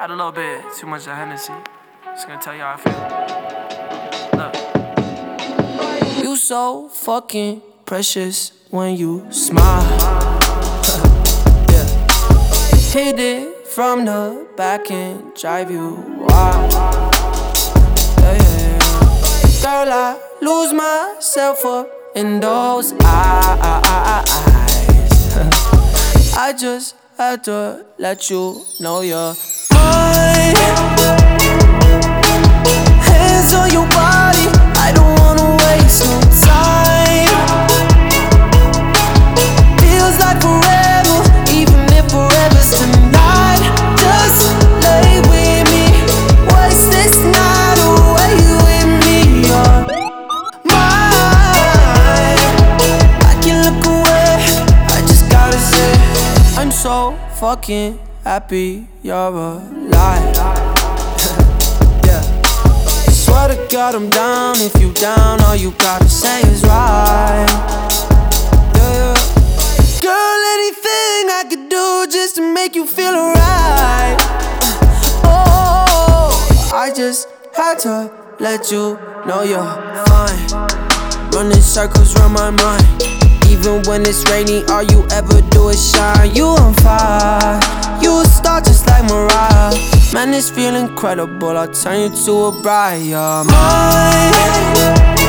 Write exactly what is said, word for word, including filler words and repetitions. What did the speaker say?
Had a little bit too much of Hennessy. Just gonna tell you how I feel. Look. You so fucking precious when you smile. Yeah. Hit it from the back and drive you wild. Yeah, yeah, yeah. Girl, I lose myself up in those eyes. I just had to let you know you're mine. Hands on your body, I don't wanna waste no time. Feels like forever, even if forever's tonight. Just lay with me, waste this night away with me. You're mine. I can look away, I just gotta say I'm so fucking happy you're alive. Yeah. Swear to God I'm down. If you down, all you gotta say is right. Yeah, yeah. Girl, anything I could do just to make you feel alright. Oh, I just had to let you know you're fine. Running circles round my mind. Even when it's rainy, all you ever do is shine. You on fire, you a star just like Mariah. Man, this feel incredible, I'll turn you to a bride. You're mine.